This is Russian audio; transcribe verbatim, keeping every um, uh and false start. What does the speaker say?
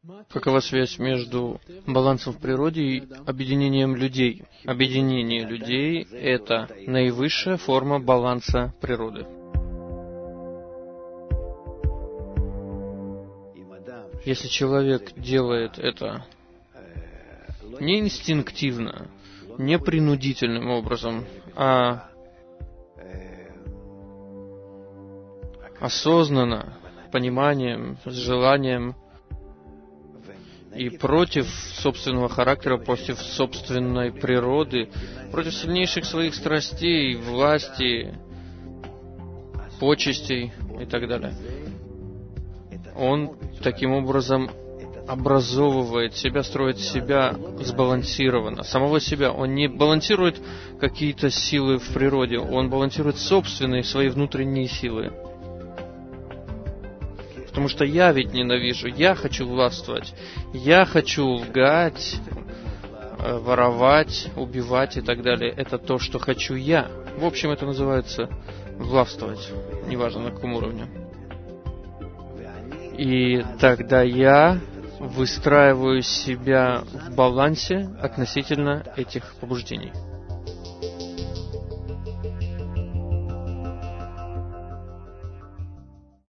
Какова связь между балансом в природе и объединением людей? Объединение людей — это наивысшая форма баланса природы. Если человек делает это не инстинктивно, не принудительным образом, а осознанно, пониманием, с желанием и против собственного характера, против собственной природы, против сильнейших своих страстей, власти, почестей и так далее. Он таким образом образовывает себя, строит себя сбалансированно, самого себя. Он не балансирует какие-то силы в природе, он балансирует собственные свои внутренние силы. Потому что я ведь ненавижу, я хочу властвовать, я хочу лгать, воровать, убивать и так далее. Это то, что хочу я. В общем, это называется властвовать, неважно на каком уровне. И тогда я выстраиваю себя в балансе относительно этих побуждений.